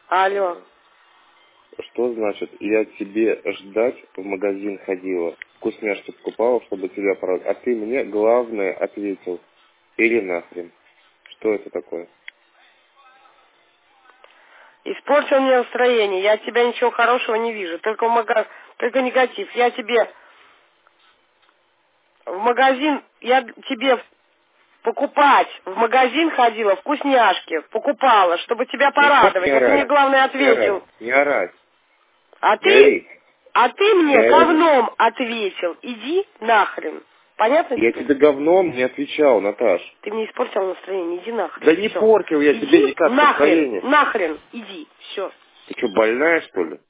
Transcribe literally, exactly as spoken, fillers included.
Алло. Что значит, я тебе ждать в магазин ходила, вкусняшки покупала, чтобы тебя порадовать, а ты мне главное ответил. Или нахрен. Что это такое? Испортил мне настроение. Я от тебя ничего хорошего не вижу. Только, в мага... только негатив. Я тебе в магазин, я тебе покупать в магазин ходила, вкусняшки покупала, чтобы тебя Ну, хватит порадовать. не А ты мне орать. главное Не орать. ответил. Не орать. А Не ты, ори. а ты Не мне ори. говном ответил. Иди нахрен. Понятно Я тебе? тебе говном не отвечал, Наташ. Ты мне испортил настроение. Иди нахрен. Да не Всё. портил я тебе Иди никак нахрен. настроение. Нахрен. Иди. Все. Ты что, больная, что ли?